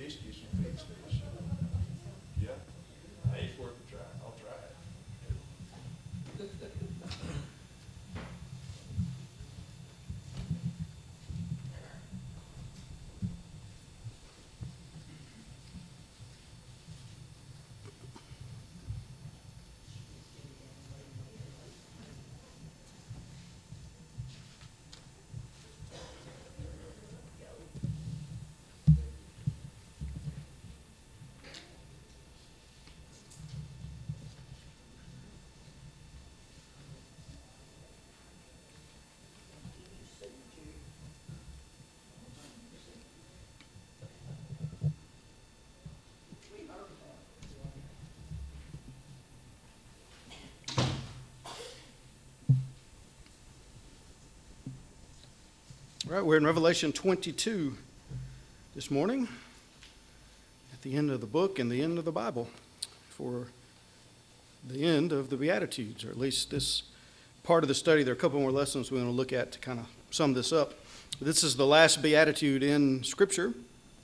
you some feed sticks. Yeah. Hey, it's worth a try. I'll try it. All right, we're in Revelation 22 this morning, at the end of the book and the end of the Bible, for the end of the Beatitudes, or at least this part of the study. There are a couple more lessons we want to look at to kind of sum this up. This is the last Beatitude in Scripture,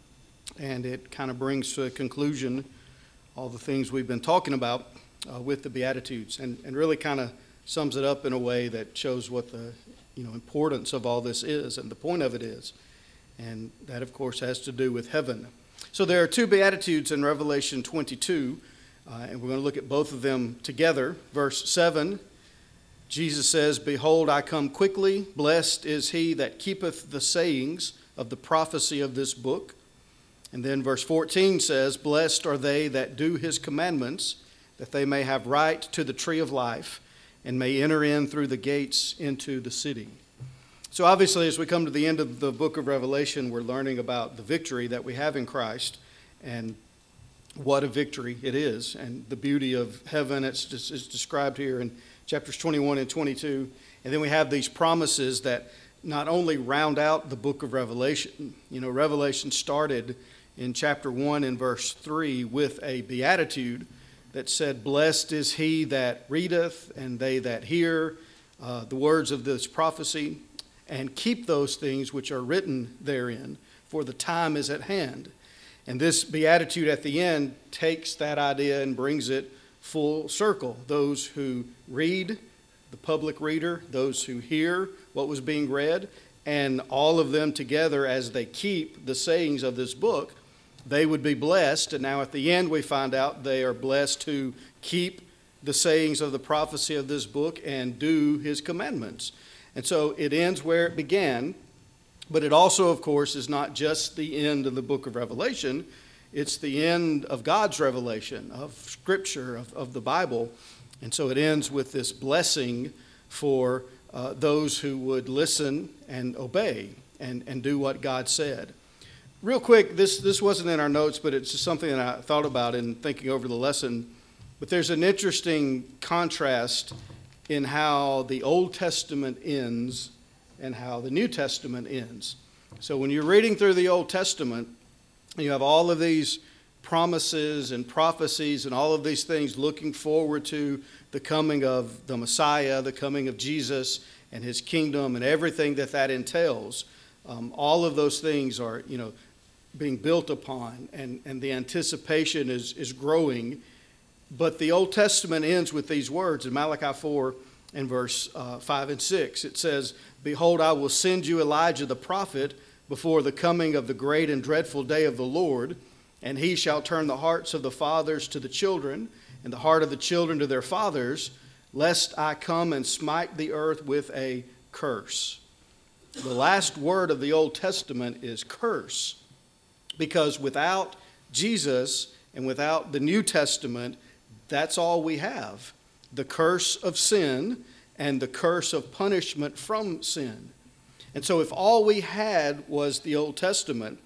and it kind of brings to a conclusion all the things we've been talking about with the Beatitudes, and really kind of sums it up in a way that shows what the importance of all this is and the point of it is. And that, of course, has to do with heaven. So there are two Beatitudes in Revelation 22, and we're going to look at both of them together. Verse 7, Jesus says, "Behold, I come quickly. Blessed is he that keepeth the sayings of the prophecy of this book." And then verse 14 says, "Blessed are they that do his commandments, that they may have right to the tree of life, and may enter in through the gates into the city." So obviously, as we come to the end of the book of Revelation, we're learning about the victory that we have in Christ, and what a victory it is, and the beauty of heaven. It's described here in chapters 21 and 22. And then we have these promises that not only round out the book of Revelation. Revelation started in chapter 1 and verse 3 with a beatitude that said, "Blessed is he that readeth, and they that hear the words of this prophecy, and keep those things which are written therein, for the time is at hand." And this beatitude at the end takes that idea and brings it full circle. Those who read, the public reader, those who hear what was being read, and all of them together as they keep the sayings of this book, they would be blessed. And now at the end we find out they are blessed to keep the sayings of the prophecy of this book and do his commandments. And so it ends where it began, but it also, of course, is not just the end of the book of Revelation. It's the end of God's revelation, of Scripture, of the Bible. And so it ends with this blessing for those who would listen and obey and do what God said. Real quick, this wasn't in our notes, but it's just something that I thought about in thinking over the lesson. But there's an interesting contrast in how the Old Testament ends and how the New Testament ends. So when you're reading through the Old Testament, you have all of these promises and prophecies and all of these things looking forward to the coming of the Messiah, the coming of Jesus and his kingdom and everything that entails. All of those things are, being built upon, and the anticipation is growing. But the Old Testament ends with these words in Malachi 4 and verse 5 and 6. It says, "Behold, I will send you Elijah the prophet before the coming of the great and dreadful day of the Lord, and he shall turn the hearts of the fathers to the children, and the heart of the children to their fathers, lest I come and smite the earth with a curse." The last word of the Old Testament is curse, because without Jesus and without the New Testament, that's all we have. The curse of sin and the curse of punishment from sin. And so if all we had was the Old Testament,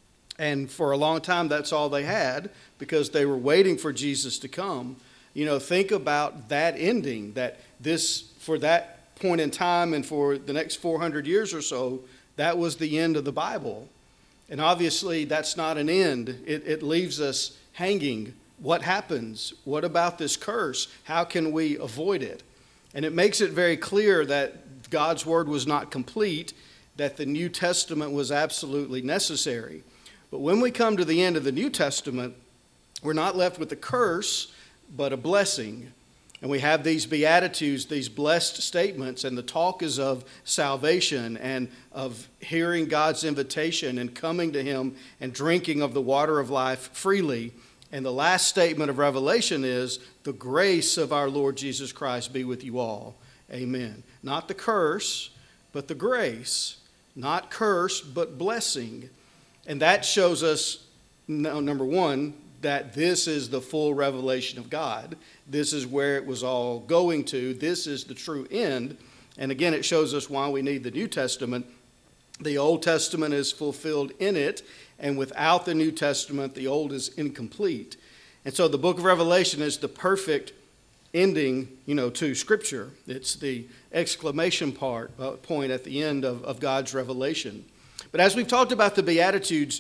and for a long time that's all they had because they were waiting for Jesus to come, think about that ending, that this, for that point in time and for the next 400 years or so, that was the end of the Bible. And obviously that's not an end. It leaves us hanging. What happens? What about this curse? How can we avoid it? And it makes it very clear that God's word was not complete, that the New Testament was absolutely necessary. But when we come to the end of the New Testament, we're not left with a curse, but a blessing. And we have these Beatitudes, these blessed statements, and the talk is of salvation and of hearing God's invitation and coming to Him and drinking of the water of life freely. And the last statement of Revelation is, the grace of our Lord Jesus Christ be with you all. Amen. Not the curse, but the grace. Not curse, but blessing. And that shows us, number one, that this is the full revelation of God. This is where it was all going to. This is the true end. And again, it shows us why we need the New Testament. The Old Testament is fulfilled in it, and without the New Testament, the Old is incomplete. And so the book of Revelation is the perfect ending, to Scripture. It's the exclamation point at the end of God's revelation. But as we've talked about the Beatitudes,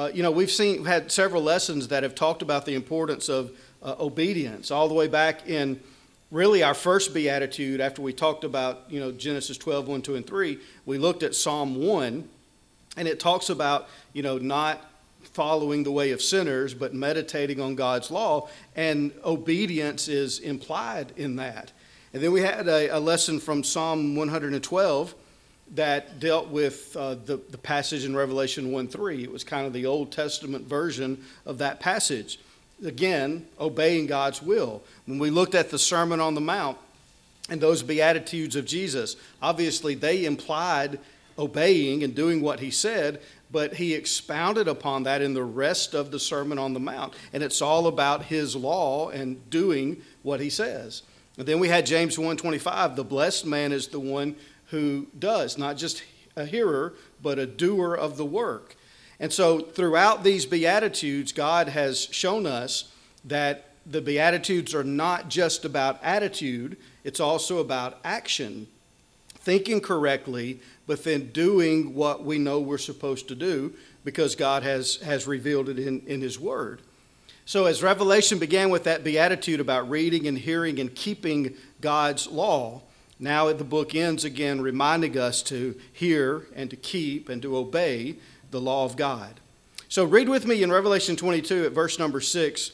we've had several lessons that have talked about the importance of obedience, all the way back in really our first Beatitude. After we talked about Genesis 12, 1, 2, and 3, we looked at Psalm 1, and it talks about not following the way of sinners, but meditating on God's law, and obedience is implied in that. And then we had a lesson from Psalm 112 that dealt with the passage in Revelation 1:3. It was kind of the Old Testament version of that passage. Again, obeying God's will. When we looked at the Sermon on the Mount and those Beatitudes of Jesus, obviously they implied obeying and doing what he said, but he expounded upon that in the rest of the Sermon on the Mount. And it's all about his law and doing what he says. And then we had James 1:25, the blessed man is the one who does, not just a hearer, but a doer of the work. And so throughout these Beatitudes, God has shown us that the Beatitudes are not just about attitude, it's also about action. Thinking correctly, but then doing what we know we're supposed to do because God has revealed it in His Word. So as Revelation began with that beatitude about reading and hearing and keeping God's law, now the book ends again reminding us to hear and to keep and to obey the law of God. So read with me in Revelation 22 at verse number 6.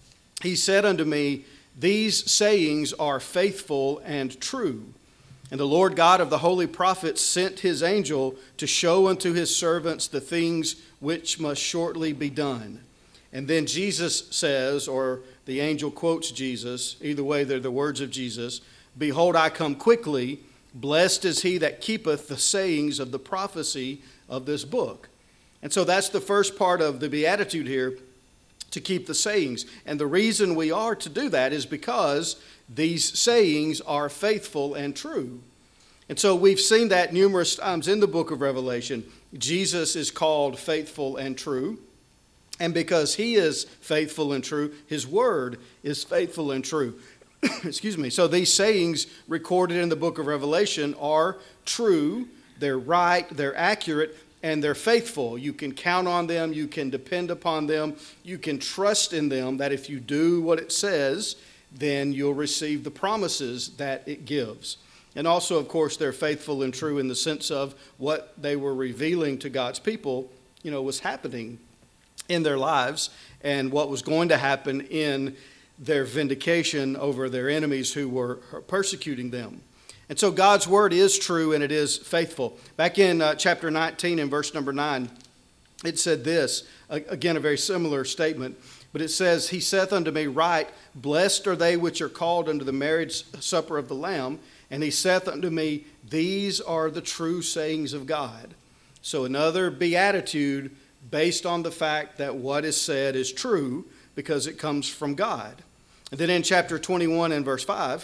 He said unto me, these sayings are faithful and true. And the Lord God of the holy prophets sent his angel to show unto his servants the things which must shortly be done. And then Jesus says, or the angel quotes Jesus, either way they're the words of Jesus, behold, I come quickly, blessed is he that keepeth the sayings of the prophecy of this book. And so that's the first part of the beatitude here, to keep the sayings. And the reason we are to do that is because these sayings are faithful and true. And so we've seen that numerous times in the book of Revelation. Jesus is called faithful and true. And because he is faithful and true, his word is faithful and true. Excuse me. So these sayings recorded in the book of Revelation are true, they're right, they're accurate, and they're faithful. You can count on them, you can depend upon them, you can trust in them that if you do what it says, then you'll receive the promises that it gives. And also, of course, they're faithful and true in the sense of what they were revealing to God's people, was happening in their lives and what was going to happen in their vindication over their enemies who were persecuting them. And so God's word is true and it is faithful. Back in chapter 19 and verse number 9, it said this, again, a very similar statement, but it says, he saith unto me, right, blessed are they which are called unto the marriage supper of the Lamb. And he saith unto me, these are the true sayings of God. So another beatitude based on the fact that what is said is true because it comes from God. And then in chapter 21 and verse 5,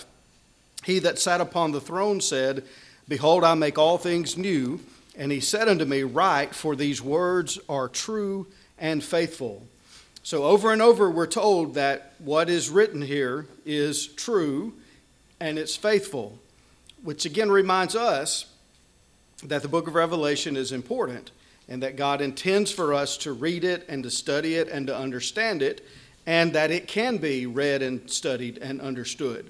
he that sat upon the throne said, behold, I make all things new. And he said unto me, write, for these words are true and faithful. So over and over we're told that what is written here is true and it's faithful, which again reminds us that the book of Revelation is important and that God intends for us to read it and to study it and to understand it, and that it can be read and studied and understood.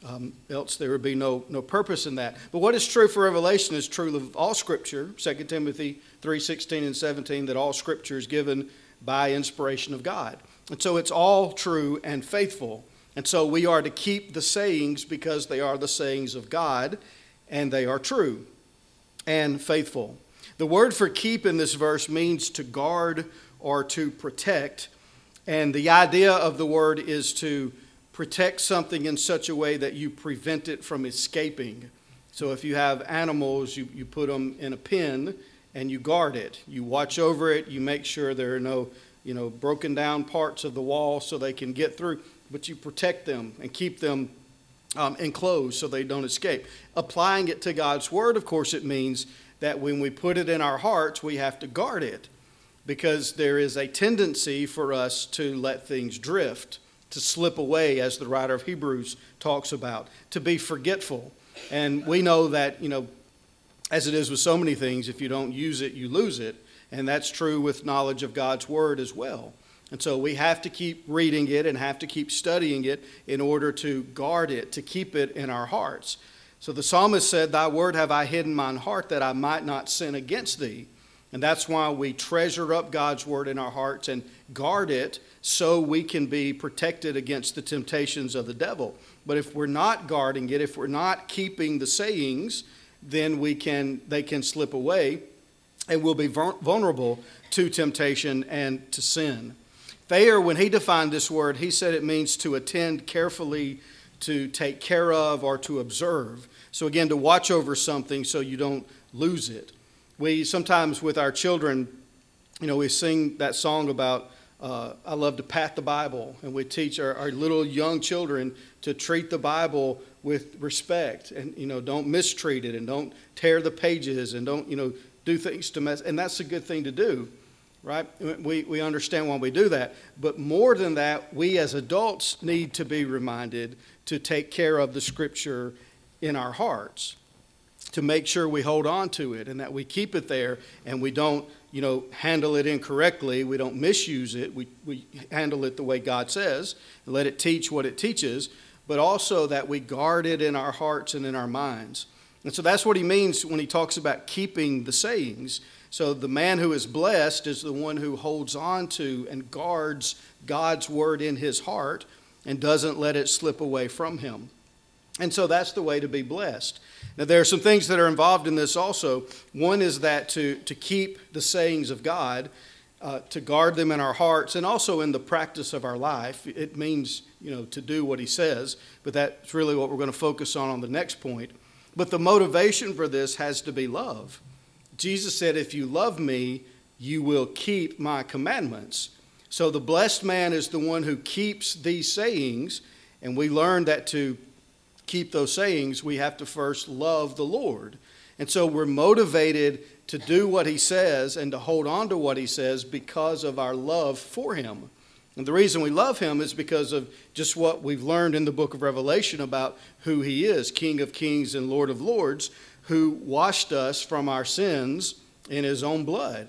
Else there would be no purpose in that. But what is true for Revelation is true of all Scripture. 2 Timothy 3:16 and 17, that all Scripture is given by inspiration of God. And so it's all true and faithful. And so we are to keep the sayings because they are the sayings of God, and they are true and faithful. The word for keep in this verse means to guard or to protect. And the idea of the word is to protect something in such a way that you prevent it from escaping. So if you have animals, you put them in a pen and you guard it. You watch over it. You make sure there are no broken down parts of the wall so they can get through. But you protect them and keep them enclosed so they don't escape. Applying it to God's word, of course, it means that when we put it in our hearts, we have to guard it, because there is a tendency for us to let things drift, to slip away, as the writer of Hebrews talks about, to be forgetful. And we know that, as it is with so many things, if you don't use it, you lose it. And that's true with knowledge of God's word as well. And so we have to keep reading it and have to keep studying it in order to guard it, to keep it in our hearts. So the psalmist said, "Thy word have I hid in mine heart, that I might not sin against thee." And that's why we treasure up God's word in our hearts and guard it so we can be protected against the temptations of the devil. But if we're not guarding it, if we're not keeping the sayings, then they can slip away and we'll be vulnerable to temptation and to sin. Thayer, when he defined this word, he said it means to attend carefully, to take care of, or to observe. So again, to watch over something so you don't lose it. We sometimes with our children, we sing that song about, I love to pat the Bible. And we teach our little young children to treat the Bible with respect. And, don't mistreat it and don't tear the pages and don't, do things to mess. And that's a good thing to do, right? We understand why we do that. But more than that, we as adults need to be reminded to take care of the Scripture in our hearts, to make sure we hold on to it and that we keep it there and we don't, handle it incorrectly. We don't misuse it. We handle it the way God says and let it teach what it teaches, but also that we guard it in our hearts and in our minds. And so that's what he means when he talks about keeping the sayings. So the man who is blessed is the one who holds on to and guards God's word in his heart and doesn't let it slip away from him. And so that's the way to be blessed. Now, there are some things that are involved in this also. One is that to keep the sayings of God, to guard them in our hearts, and also in the practice of our life. It means, to do what he says, but that's really what we're going to focus on the next point. But the motivation for this has to be love. Jesus said, "If you love me, you will keep my commandments." So the blessed man is the one who keeps these sayings, and we learn that to keep those sayings, we have to first love the Lord. And so we're motivated to do what he says and to hold on to what he says because of our love for him. And the reason we love him is because of just what we've learned in the book of Revelation about who he is, King of Kings and Lord of Lords, who washed us from our sins in his own blood.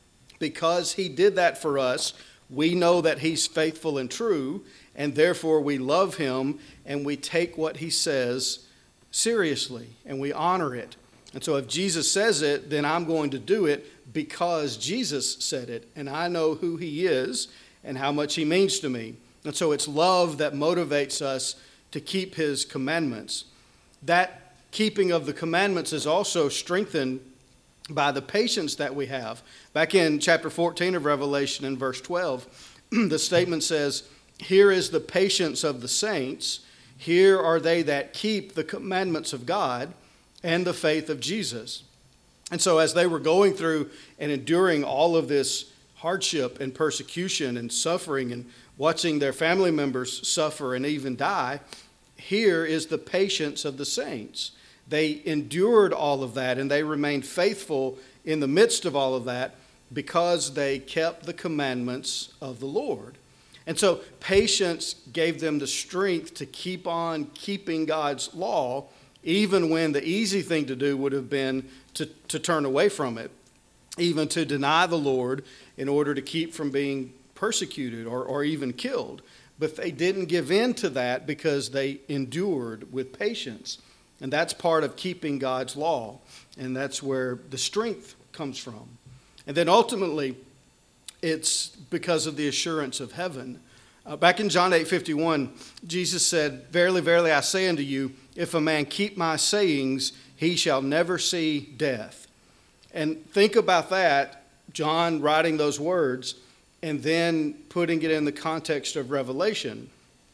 Because he did that for us, we know that he's faithful and true, and therefore we love him and we take what he says seriously and we honor it. And so if Jesus says it, then I'm going to do it because Jesus said it, and I know who he is and how much he means to me. And so it's love that motivates us to keep his commandments. That keeping of the commandments is also strengthened by the patience that we have. Back in chapter 14 of Revelation in verse 12, the statement says, "Here is the patience of the saints. Here are they that keep the commandments of God and the faith of Jesus." And so as they were going through and enduring all of this hardship and persecution and suffering and watching their family members suffer and even die, here is the patience of the saints. They endured all of that and they remained faithful in the midst of all of that because they kept the commandments of the Lord. And so patience gave them the strength to keep on keeping God's law, even when the easy thing to do would have been to turn away from it, even to deny the Lord in order to keep from being persecuted or even killed. But they didn't give in to that because they endured with patience. And that's part of keeping God's law. And that's where the strength comes from. And then ultimately, it's because of the assurance of heaven. Back in John 8:51, Jesus said, "Verily, verily, I say unto you, if a man keep my sayings, he shall never see death." And think about that, John writing those words, and then putting it in the context of Revelation.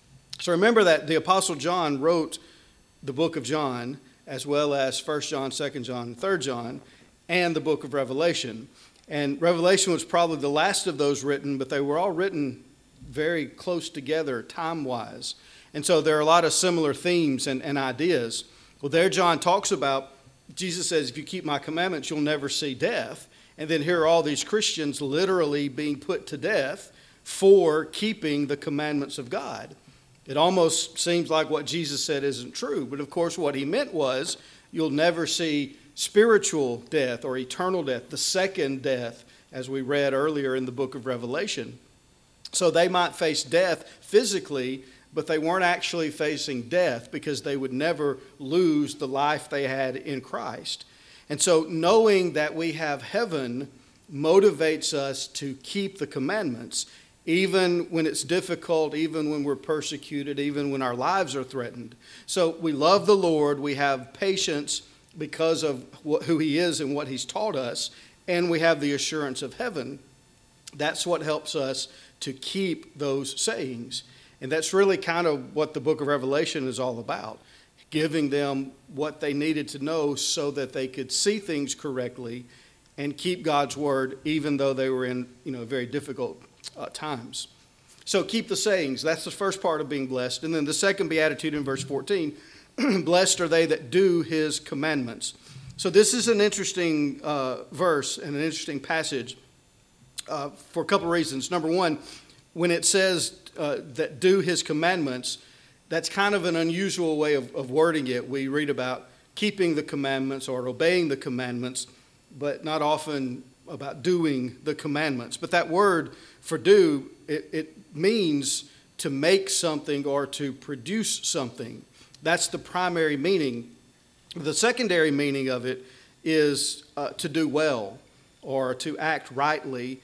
So remember that the Apostle John wrote the book of John, as well as 1 John, 2 John, 3 John, and the book of Revelation. And Revelation was probably the last of those written, but they were all written very close together time-wise. And so there are a lot of similar themes and ideas. Well, there John talks about, Jesus says, if you keep my commandments, you'll never see death. And then here are all these Christians literally being put to death for keeping the commandments of God. It almost seems like what Jesus said isn't true. But of course, what he meant was you'll never see spiritual death or eternal death, the second death, as we read earlier in the book of Revelation. So they might face death physically, but they weren't actually facing death because they would never lose the life they had in Christ. And so knowing that we have heaven motivates us to keep the commandments, even when it's difficult, even when we're persecuted, even when our lives are threatened. So we love the Lord, we have patience because of who he is and what he's taught us, and we have the assurance of heaven. That's what helps us to keep those sayings. And that's really kind of what the book of Revelation is all about, giving them what they needed to know so that they could see things correctly and keep God's word, even though they were in very difficult times. So keep the sayings. That's the first part of being blessed. And then the second beatitude in verse 14, blessed are they that do his commandments. So this is an interesting verse and an interesting passage for a couple of reasons. Number one, when it says that do his commandments, that's kind of an unusual way of wording it. We read about keeping the commandments or obeying the commandments, but not often about doing the commandments. But that word for do, it means to make something or to produce something. That's the primary meaning. The secondary meaning of it is to do well or to act rightly,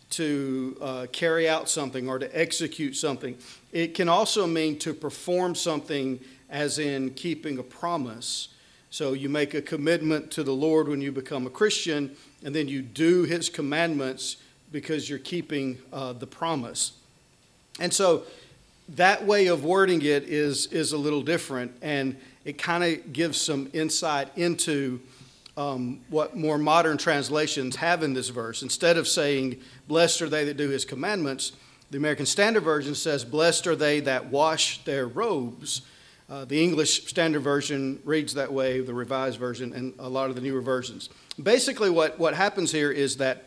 to carry out something or to execute something. It can also mean to perform something, as in keeping a promise. So you make a commitment to the Lord when you become a Christian, and then you do his commandments because you're keeping the promise. And so that way of wording it is a little different, and it kind of gives some insight into what more modern translations have in this verse. Instead of saying, blessed are they that do his commandments, the American Standard Version says, blessed are they that wash their robes. The English Standard Version reads that way, the Revised Version, and a lot of the newer versions. Basically, what happens here is that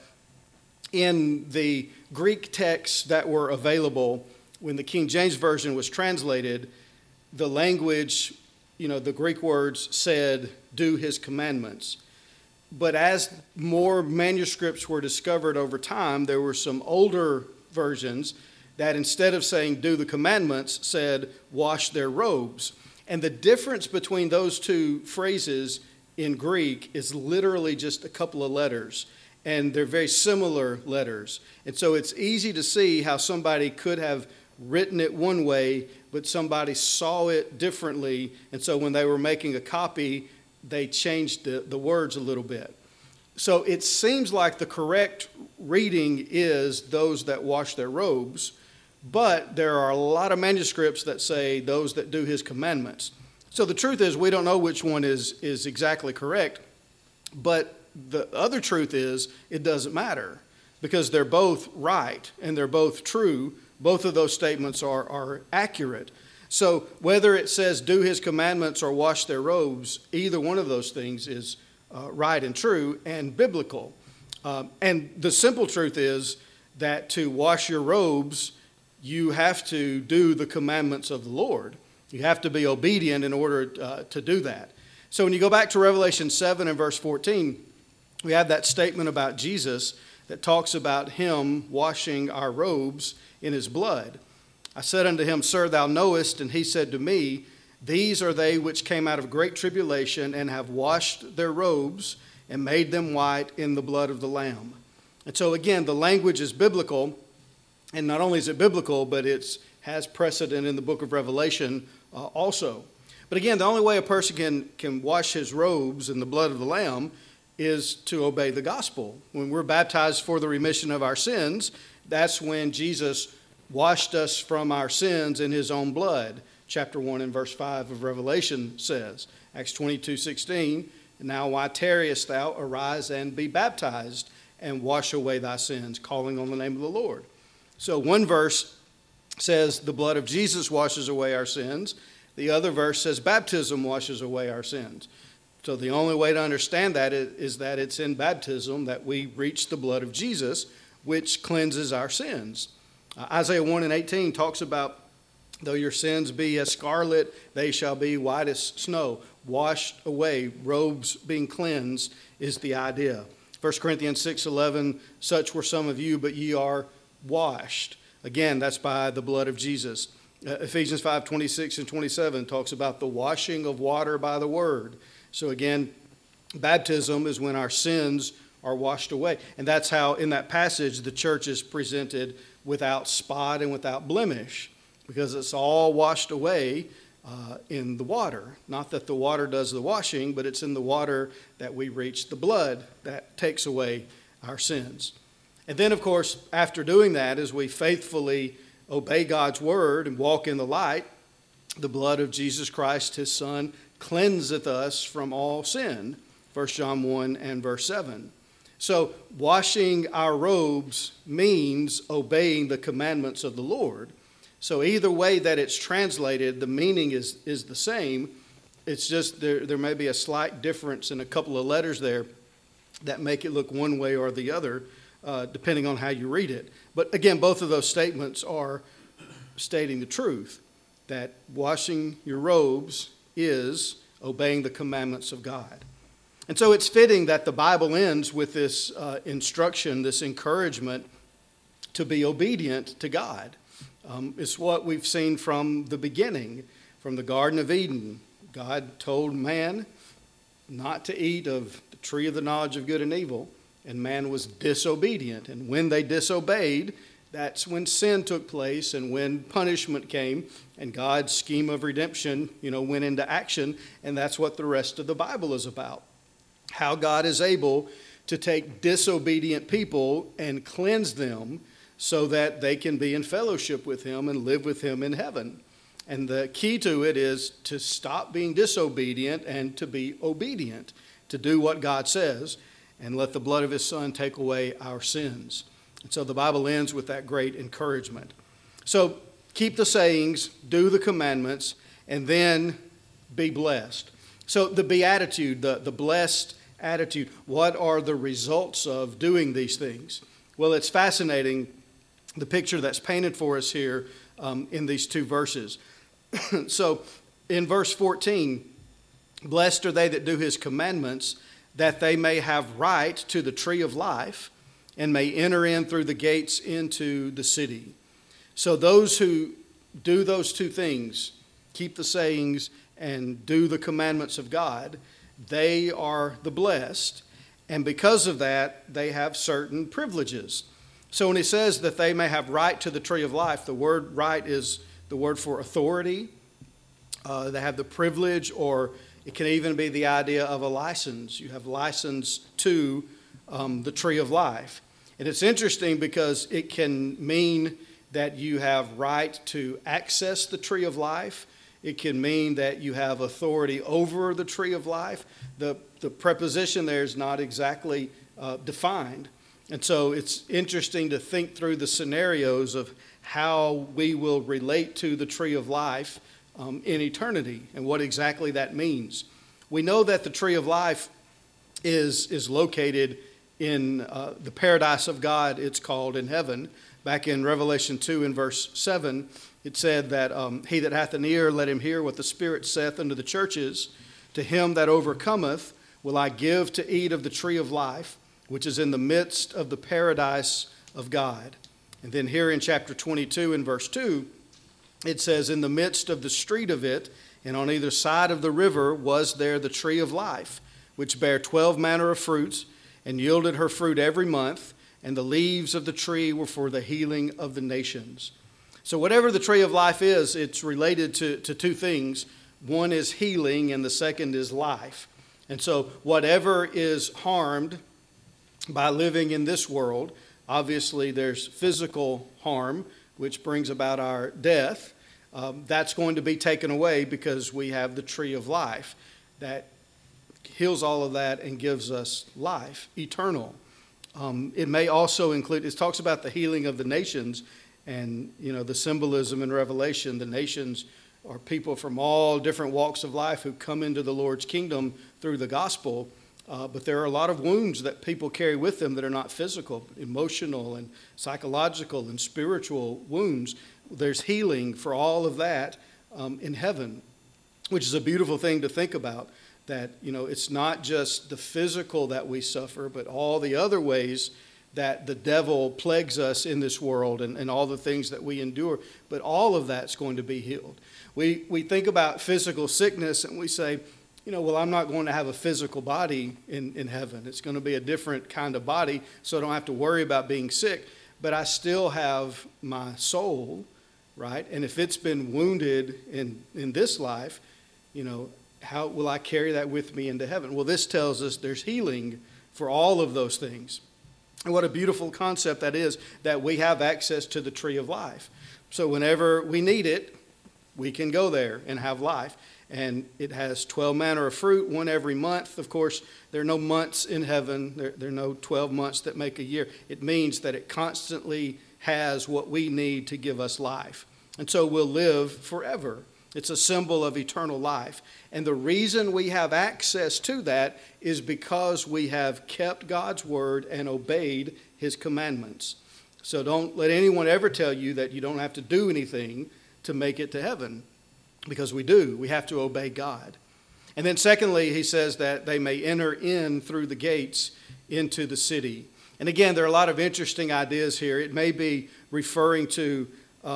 in the Greek texts that were available when the King James Version was translated, the language, the Greek words said, do his commandments. But as more manuscripts were discovered over time, there were some older versions that instead of saying do the commandments, said wash their robes. And the difference between those two phrases in Greek is literally just a couple of letters. And they're very similar letters. And so it's easy to see how somebody could have written it one way, but somebody saw it differently. And so when they were making a copy, they changed the words a little bit. So it seems like the correct reading is those that wash their robes, but there are a lot of manuscripts that say those that do his commandments. So the truth is we don't know which one is exactly correct, but the other truth is it doesn't matter because they're both right and they're both true. Both of those statements are accurate. So whether it says do his commandments or wash their robes, either one of those things is right and true and biblical. And the simple truth is that to wash your robes, you have to do the commandments of the Lord. You have to be obedient in order to do that. So when you go back to Revelation 7 and verse 14, we have that statement about Jesus that talks about him washing our robes in his blood. I said unto him, Sir, thou knowest, and he said to me, These are they which came out of great tribulation and have washed their robes and made them white in the blood of the Lamb. And so again, the language is biblical, and not only is it biblical, but it has precedent in the book of Revelation also. But again, the only way a person can wash his robes in the blood of the Lamb is to obey the gospel. When we're baptized for the remission of our sins, that's when Jesus washed us from our sins in his own blood. Chapter 1 and verse 5 of Revelation says, Acts 22:16, now why tarriest thou? Arise and be baptized and wash away thy sins, calling on the name of the Lord. So one verse says the blood of Jesus washes away our sins. The other verse says baptism washes away our sins. So the only way to understand that is that it's in baptism that we reach the blood of Jesus, which cleanses our sins. Isaiah 1:18 talks about, though your sins be as scarlet, they shall be white as snow. Washed away, robes being cleansed is the idea. 1 Corinthians 6:11, such were some of you, but ye are washed. Again, that's by the blood of Jesus. Ephesians 5:26 and 27 talks about the washing of water by the word. So again, baptism is when our sins are washed away. And that's how, in that passage, the church is presented without spot and without blemish, because it's all washed away in the water. Not that the water does the washing, but it's in the water that we reach the blood that takes away our sins. And then, of course, after doing that, as we faithfully obey God's word and walk in the light, the blood of Jesus Christ, his Son, cleanseth us from all sin. 1 John 1 and verse 7. So washing our robes means obeying the commandments of the Lord. So either way that it's translated, the meaning is the same. It's just there may be a slight difference in a couple of letters there that make it look one way or the other, depending on how you read it. But again, both of those statements are stating the truth, that washing your robes is obeying the commandments of God. And so it's fitting that the Bible ends with this instruction, this encouragement to be obedient to God. It's what we've seen from the beginning, from the Garden of Eden. God told man not to eat of the tree of the knowledge of good and evil, and man was disobedient. And when they disobeyed, that's when sin took place and when punishment came, and God's scheme of redemption, went into action. And that's what the rest of the Bible is about. How God is able to take disobedient people and cleanse them so that they can be in fellowship with him and live with him in heaven. And the key to it is to stop being disobedient and to be obedient, to do what God says, and let the blood of his Son take away our sins. And so the Bible ends with that great encouragement. So keep the sayings, do the commandments, and then be blessed. So the beatitude, the blessed attitude, what are the results of doing these things? Well, it's fascinating, the picture that's painted for us here in these two verses. So in verse 14, blessed are they that do his commandments, that they may have right to the tree of life and may enter in through the gates into the city. So those who do those two things, keep the sayings and do the commandments of God, they are the blessed. And because of that, they have certain privileges. So when he says that they may have right to the tree of life, the word right is the word for authority. They have the privilege, or it can even be the idea of a license. You have license to the tree of life. And it's interesting because it can mean that you have right to access the tree of life. It can mean that you have authority over the tree of life. The preposition there is not exactly defined. And so it's interesting to think through the scenarios of how we will relate to the tree of life in eternity and what exactly that means. We know that the tree of life is located in the paradise of God, it's called, in heaven. Back in Revelation 2 in verse 7, it said that he that hath an ear, let him hear what the Spirit saith unto the churches. To him that overcometh will I give to eat of the tree of life, which is in the midst of the paradise of God. And then here in chapter 22 in verse 2, it says, in the midst of the street of it, and on either side of the river was there the tree of life, which bare 12 manner of fruits, and yielded her fruit every month, and the leaves of the tree were for the healing of the nations. So whatever the tree of life is, it's related to two things. One is healing, and the second is life. And so whatever is harmed by living in this world, obviously there's physical harm, which brings about our death. That's going to be taken away because we have the tree of life that heals all of that and gives us life, eternal. It may also include, it talks about the healing of the nations, and the symbolism in Revelation. The nations are people from all different walks of life who come into the Lord's kingdom through the gospel. But there are a lot of wounds that people carry with them that are not physical, emotional and psychological and spiritual wounds. There's healing for all of that in heaven, which is a beautiful thing to think about, that it's not just the physical that we suffer, but all the other ways that the devil plagues us in this world, and all the things that we endure, but all of that's going to be healed. We think about physical sickness and we say, well, I'm not going to have a physical body in heaven. It's going to be a different kind of body, so I don't have to worry about being sick. But I still have my soul, right? And if it's been wounded in this life, how will I carry that with me into heaven? Well, this tells us there's healing for all of those things. And what a beautiful concept that is, that we have access to the tree of life. So whenever we need it, we can go there and have life. And it has 12 manner of fruit, one every month. Of course, there are no months in heaven. There are no 12 months that make a year. It means that it constantly has what we need to give us life. And so we'll live forever. It's a symbol of eternal life. And the reason we have access to that is because we have kept God's word and obeyed his commandments. So don't let anyone ever tell you that you don't have to do anything to make it to heaven, because we do. We have to obey God. And then secondly, he says that they may enter in through the gates into the city. And again, there are a lot of interesting ideas here. It may be referring to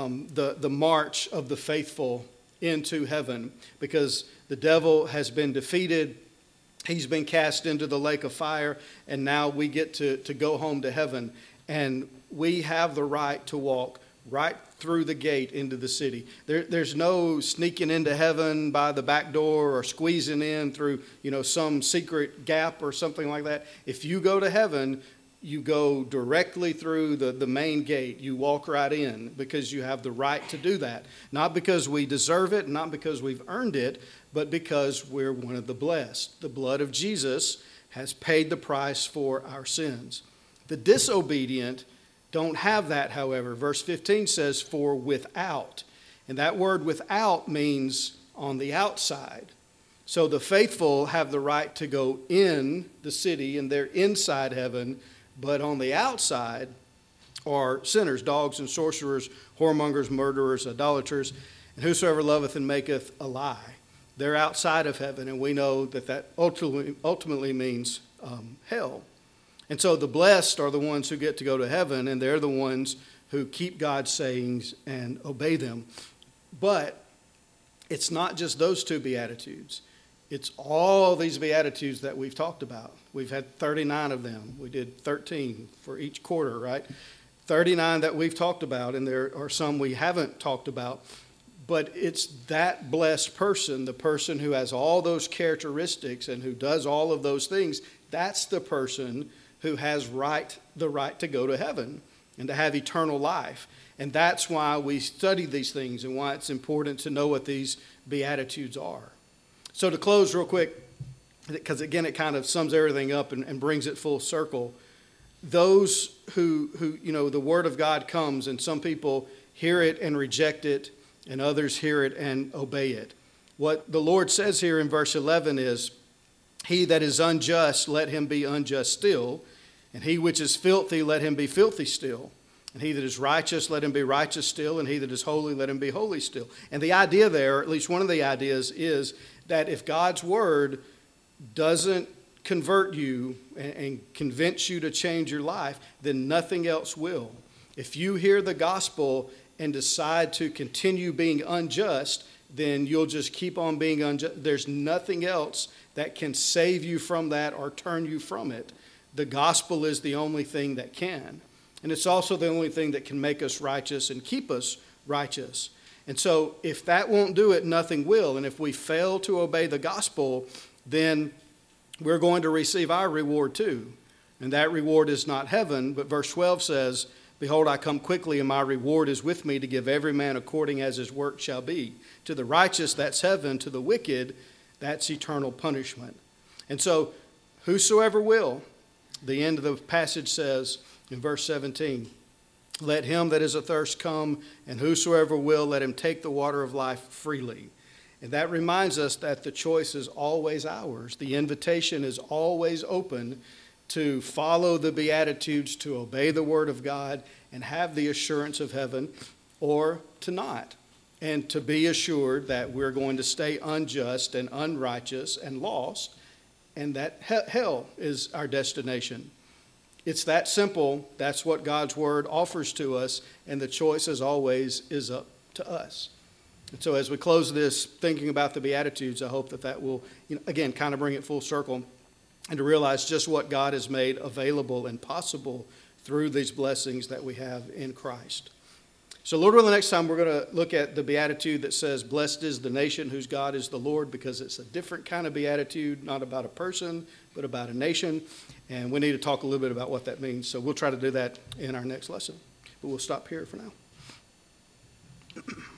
the march of the faithful into heaven, because the devil has been defeated. He's been cast into the lake of fire, and now we get to go home to heaven. And we have the right to walk right through the gate into the city. There's no sneaking into heaven by the back door or squeezing in through some secret gap or something like that. If you go to heaven, you go directly through the main gate. You walk right in because you have the right to do that. Not because we deserve it, not because we've earned it, but because we're one of the blessed. The blood of Jesus has paid the price for our sins. The disobedient don't have that, however. Verse 15 says, for without. And that word without means on the outside. So the faithful have the right to go in the city, and they're inside heaven. But on the outside are sinners, dogs and sorcerers, whoremongers, murderers, idolaters, and whosoever loveth and maketh a lie. They're outside of heaven, and we know that ultimately means hell. And so the blessed are the ones who get to go to heaven, and they're the ones who keep God's sayings and obey them. But it's not just those two beatitudes. It's all these beatitudes that we've talked about. We've had 39 of them. We did 13 for each quarter, right? 39 that we've talked about, and there are some we haven't talked about. But it's that blessed person, the person who has all those characteristics and who does all of those things, that's the person who has the right to go to heaven and to have eternal life. And that's why we study these things and why it's important to know what these beatitudes are. So to close real quick, because again it kind of sums everything up and brings it full circle, those who the word of God comes, and some people hear it and reject it, and others hear it and obey it. What the Lord says here in verse 11 is, he that is unjust, let him be unjust still. And he which is filthy, let him be filthy still. And he that is righteous, let him be righteous still. And he that is holy, let him be holy still. And the idea there, or at least one of the ideas, is that if God's word doesn't convert you and convince you to change your life, then nothing else will. If you hear the gospel and decide to continue being unjust, then you'll just keep on being unjust. There's nothing else that can save you from that or turn you from it. the gospel is the only thing that can. And it's also the only thing that can make us righteous and keep us righteous. And so if that won't do it, nothing will. And if we fail to obey the gospel, then we're going to receive our reward too. And that reward is not heaven, but verse 12 says, "Behold, I come quickly, and my reward is with me to give every man according as his work shall be. To the righteous, that's heaven. To the wicked, that's eternal punishment." And so, whosoever will, the end of the passage says in verse 17, "Let him that is athirst come, and whosoever will, let him take the water of life freely." And that reminds us that the choice is always ours. The invitation is always open to follow the Beatitudes, to obey the Word of God, and have the assurance of heaven, or to not, and to be assured that we're going to stay unjust and unrighteous and lost, and that hell is our destination. It's that simple. That's what God's Word offers to us, and the choice, as always, is up to us. And so as we close this, thinking about the Beatitudes, I hope that will, again, kind of bring it full circle, and to realize just what God has made available and possible through these blessings that we have in Christ. So Lord willing, next time we're going to look at the Beatitude that says, "Blessed is the nation whose God is the Lord," because it's a different kind of Beatitude, not about a person, but about a nation. And we need to talk a little bit about what that means. So we'll try to do that in our next lesson. But we'll stop here for now.